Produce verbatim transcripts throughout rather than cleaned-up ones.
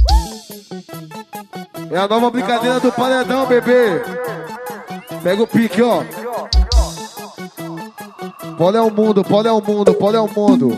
É a nova brincadeira do paredão, bebê. Pega o pique, ó. Pole é o mundo, pole é o mundo, pole é o mundo.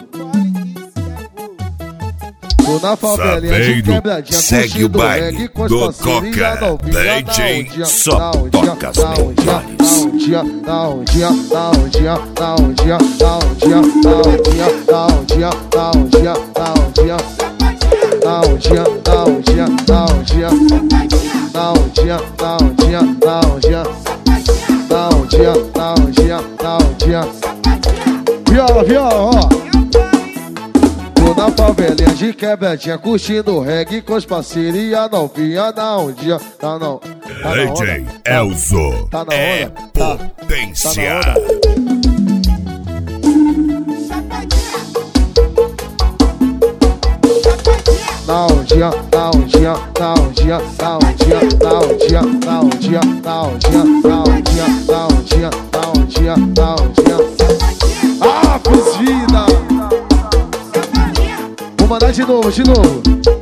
Tô na favelinha de quebradinha, segue o baile do Coca. D J só toca as melhores. Dá um dia, dá um dia, dá um dia, dá um dia, dá um dia, dá um dia, dá um dia, dá um dia, dá um dia, dá um dia, dá um dia, dá um dia, dá um dia, dá um dia, dá um dia, dá um dia, dá um dia. Viola, viola, ó. Tô na favelinha de quebradinha, curtindo reggae com os parceiros e a novinha dá um dia, tá não. Tá D J Elzo tá na é onda, potência. Tá, tá dá um dia, dá um dia, dá um dia, dá um dia, dá um dia, dá um dia, dá um dia, dá um dia, dá um dia, dá um dia, dá um dia. Ah, fiz vida! Vou mandar de novo, de novo.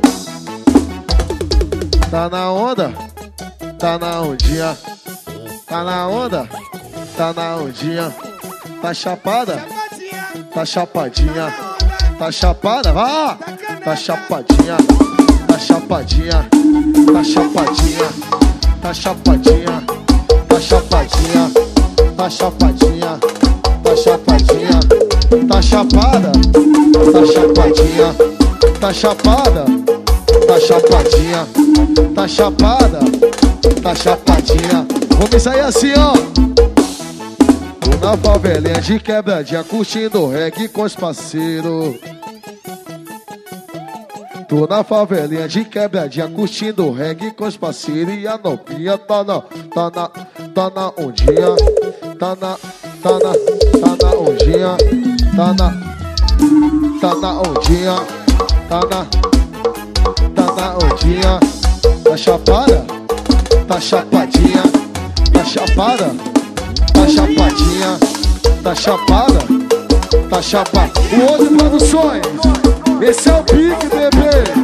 Tá na onda? Tá na ondinha. Tá na onda? Tá na ondinha. Tá chapada? Tá chapadinha. Tá chapada? Vá! Tá chapadinha. Tá chapadinha. Tá chapadinha. Tá chapadinha. Tá chapadinha. Tá chapadinha. Tá chapadinha. Tá chapada? Tá chapadinha. Tá chapada? Tá chapadinha. Tá chapada? Tá chapadinha. Vamos sair assim, ó. Tô na favelinha de quebradinha, curtindo reggae com os parceiros. Tô na favelinha de quebradinha, curtindo reggae com os parceiros. E a novinha tá na, tá na, tá na ondinha. Tá na, tá na, tá na ondinha. Tá na, tá na ondinha. Tá na, tá na ondinha. Tá chapada? Tá chapadinha. Tá chapada? Tá chapadinha. Tá chapada? Tá chapada. O Outro Produções. Esse é o pique, bebê.